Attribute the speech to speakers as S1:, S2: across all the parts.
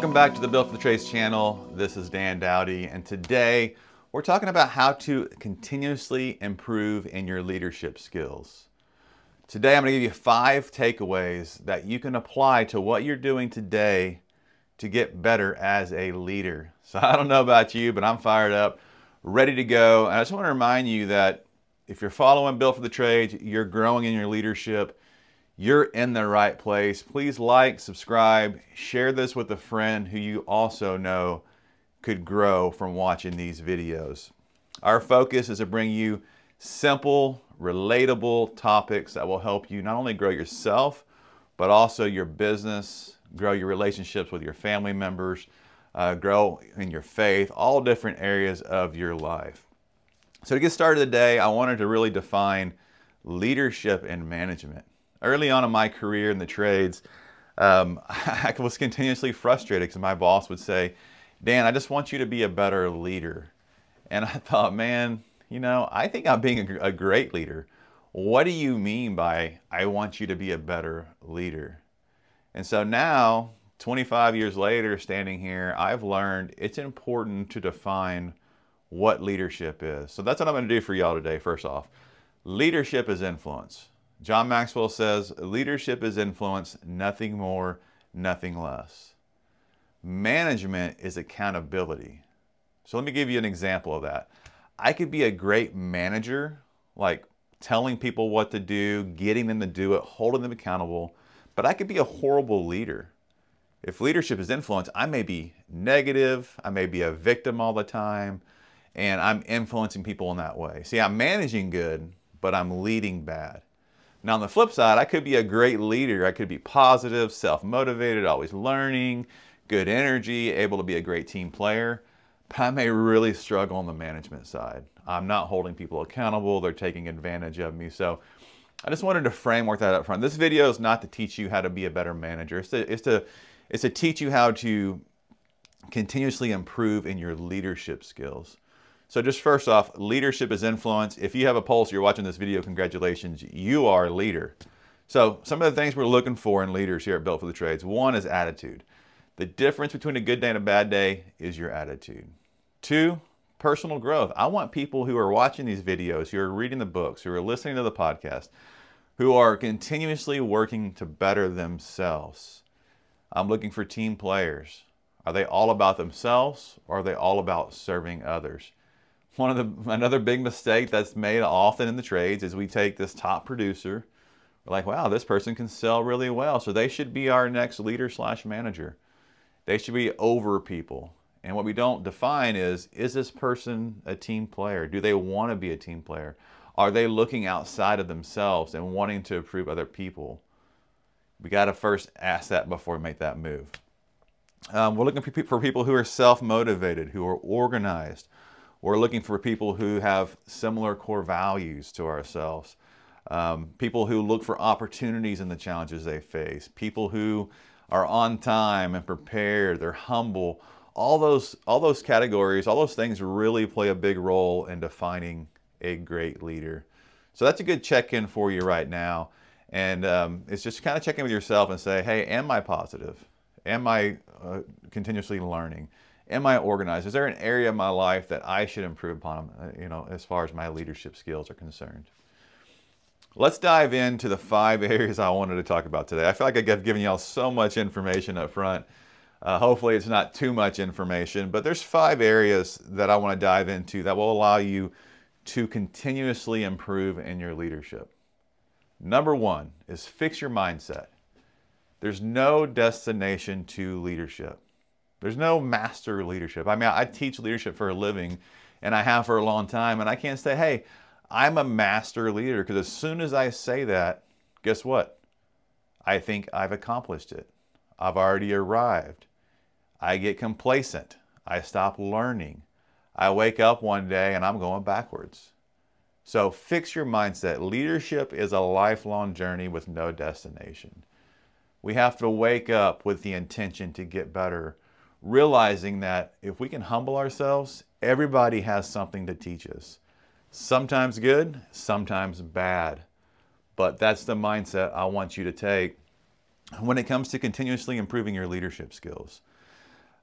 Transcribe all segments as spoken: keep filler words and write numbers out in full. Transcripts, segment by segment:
S1: Welcome back to the Built for the Trades channel. This is Dan Dowdy, and today we're talking about how to continuously improve in your leadership skills. Today I'm going to give you five takeaways that you can apply to what you're doing today to get better as a leader. So I don't know about you, but I'm fired up, ready to go. And I just want to remind you that if you're following Built for the Trades, you're growing in your leadership, you're in the right place. Please like, subscribe, share this with a friend who you also know could grow from watching these videos. Our focus is to bring you simple, relatable topics that will help you not only grow yourself, but also your business, grow your relationships with your family members, uh, grow in your faith, all different areas of your life. So to get started today, I wanted to really define leadership and management. Early on in my career in the trades, um, I was continuously frustrated because my boss would say, Dan, I just want you to be a better leader. And I thought, man, you know, I think I'm being a, a great leader. What do you mean by I want you to be a better leader? And so now, twenty-five years later, standing here, I've learned it's important to define what leadership is. So that's what I'm going to do for y'all today. First off, leadership is influence. John Maxwell says, leadership is influence, nothing more, nothing less. Management is accountability. So let me give you an example of that. I could be a great manager, like telling people what to do, getting them to do it, holding them accountable, but I could be a horrible leader. If leadership is influence, I may be negative, I may be a victim all the time, and I'm influencing people in that way. See, I'm managing good, but I'm leading bad. Now on the flip side, I could be a great leader. I could be positive, self-motivated, always learning, good energy, able to be a great team player, but I may really struggle on the management side. I'm not holding people accountable. They're taking advantage of me. So I just wanted to framework that up front. This video is not to teach you how to be a better manager. It's to, it's to, it's to teach you how to continuously improve in your leadership skills. So just first off, leadership is influence. If you have a pulse, you're watching this video, congratulations, you are a leader. So some of the things we're looking for in leaders here at Built for the Trades. One is attitude. The difference between a good day and a bad day is your attitude. Two, personal growth. I want people who are watching these videos, who are reading the books, who are listening to the podcast, who are continuously working to better themselves. I'm looking for team players. Are they all about themselves, or are they all about serving others? One of the another big mistake that's made often in the trades is we take this top producer. We're like, wow, this person can sell really well, so they should be our next leader slash manager. They should be over people. And what we don't define is, is this person a team player? Do they want to be a team player? Are they looking outside of themselves and wanting to improve other people? We got to first ask that before we make that move. Um, we're looking for people who are self-motivated, who are organized. We're looking for people who have similar core values to ourselves. Um, people who look for opportunities in the challenges they face. People who are on time and prepared. They're humble. All those, all those categories, all those things really play a big role in defining a great leader. So that's a good check-in for you right now. And um, it's just kind of check in with yourself and say, hey, am I positive? Am I uh, continuously learning? Am I organized? Is there an area of my life that I should improve upon, uh, you know, as far as my leadership skills are concerned? Let's dive into the five areas I wanted to talk about today. I feel like I've given y'all so much information up front. Uh, hopefully it's not too much information, but there's five areas that I want to dive into that will allow you to continuously improve in your leadership. Number one is fix your mindset. There's no destination to leadership. There's no master leadership. I mean, I teach leadership for a living, and I have for a long time, and I can't say, hey, I'm a master leader, because as soon as I say that, guess what? I think I've accomplished it. I've already arrived. I get complacent. I stop learning. I wake up one day and I'm going backwards. So fix your mindset. Leadership is a lifelong journey with no destination. We have to wake up with the intention to get better, realizing that if we can humble ourselves, everybody has something to teach us. Sometimes good, sometimes bad. But that's the mindset I want you to take when it comes to continuously improving your leadership skills.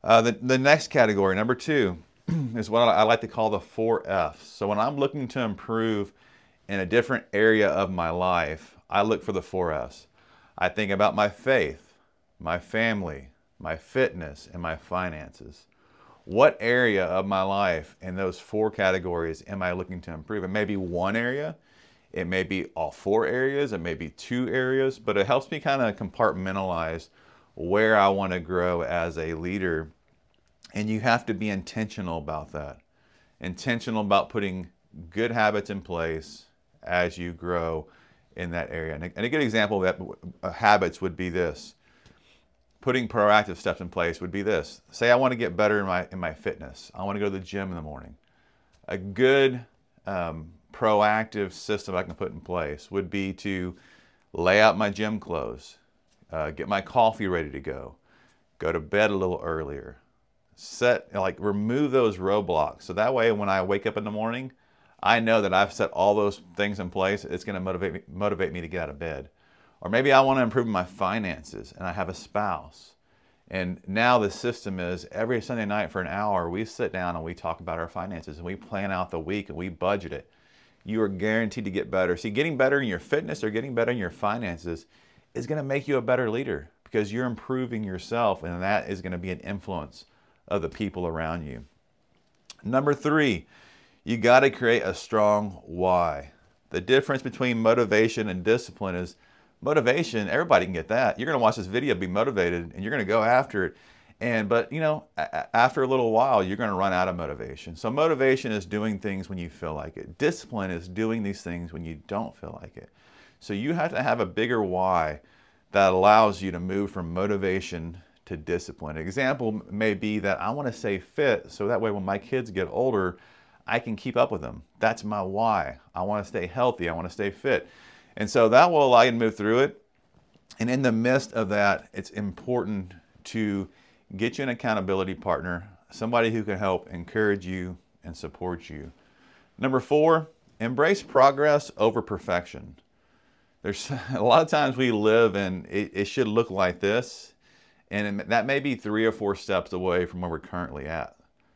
S1: Uh, the, the next category, number two, is what I like to call the four F's. So when I'm looking to improve in a different area of my life, I look for the four F's. I think about my faith, my family, my fitness, and my finances. What area of my life in those four categories am I looking to improve? It may be one area, it may be all four areas, it may be two areas, but it helps me kind of compartmentalize where I want to grow as a leader. And you have to be intentional about that. Intentional about putting good habits in place as you grow in that area. And a, and a good example of that, uh, habits would be this. Putting proactive steps in place would be this. Say I want to get better in my, in my fitness. I want to go to the gym in the morning. A good um, proactive system I can put in place would be to lay out my gym clothes, uh, get my coffee ready to go, go to bed a little earlier, set, like remove those roadblocks. So that way when I wake up in the morning, I know that I've set all those things in place. It's going to motivate me, motivate me to get out of bed. Or maybe I want to improve my finances and I have a spouse. And now the system is every Sunday night for an hour, we sit down and we talk about our finances and we plan out the week and we budget it. You are guaranteed to get better. See, getting better in your fitness or getting better in your finances is going to make you a better leader because you're improving yourself, and that is going to be an influence of the people around you. Number three, you got to create a strong why. The difference between motivation and discipline is motivation, everybody can get that. You're going to watch this video, be motivated, and you're going to go after it. And but you know, a- after a little while, you're going to run out of motivation. So motivation is doing things when you feel like it. Discipline is doing these things when you don't feel like it. So you have to have a bigger why that allows you to move from motivation to discipline. An example may be that I want to stay fit, so that way when my kids get older, I can keep up with them. That's my why. I want to stay healthy. I want to stay fit. And so that will allow you to move through it. And in the midst of that, it's important to get you an accountability partner, somebody who can help encourage you and support you. Number four, embrace progress over perfection. There's a lot of times we live and it, it should look like this, and that may be three or four steps away from where we're currently at.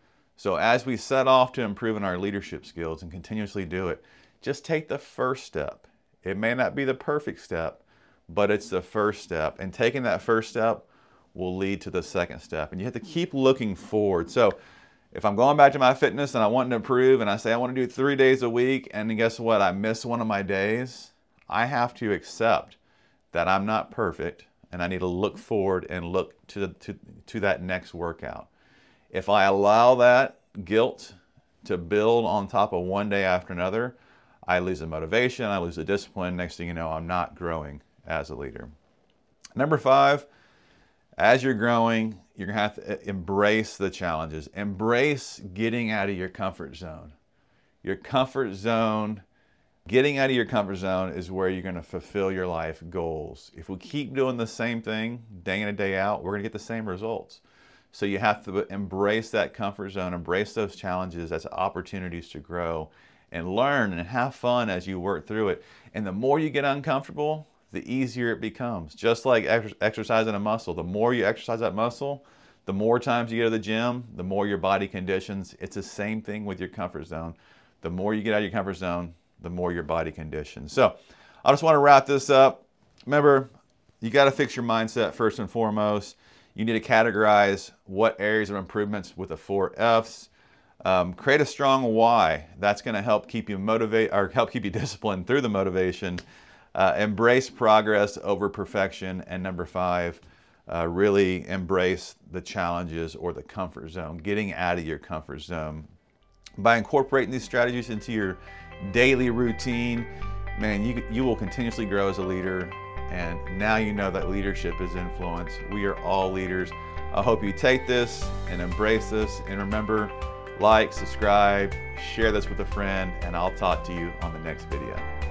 S1: So as we set off to improving our leadership skills and continuously do it, just take the first step. It may not be the perfect step, but it's the first step. And taking that first step will lead to the second step. And you have to keep looking forward. So if I'm going back to my fitness and I want to improve and I say I want to do three days a week, and then guess what? I miss one of my days. I have to accept that I'm not perfect and I need to look forward and look to, to, to that next workout. If I allow that guilt to build on top of one day after another, I lose the motivation, I lose the discipline. Next thing you know, I'm not growing as a leader. Number five, as you're growing, you're gonna have to embrace the challenges. Embrace getting out of your comfort zone. Your comfort zone, getting out of your comfort zone is where you're gonna fulfill your life goals. If we keep doing the same thing day in and day out, we're gonna get the same results. So you have to embrace that comfort zone, embrace those challenges as opportunities to grow and learn and have fun as you work through it. And the more you get uncomfortable, the easier it becomes. Just like ex- exercising a muscle. The more you exercise that muscle, the more times you go to the gym, the more your body conditions. It's the same thing with your comfort zone. The more you get out of your comfort zone, the more your body conditions. So I just want to wrap this up. Remember, you got to fix your mindset first and foremost. You need to categorize what areas of improvements with the four F's. Um, create a strong why. That's going to help keep you motivate or help keep you disciplined through the motivation. Uh, embrace progress over perfection. And number five, uh, really embrace the challenges or the comfort zone, getting out of your comfort zone. By incorporating these strategies into your daily routine, man, you, you will continuously grow as a leader. And now you know that leadership is influence. We are all leaders. I hope you take this and embrace this. And remember, like, subscribe, share this with a friend, and I'll talk to you on the next video.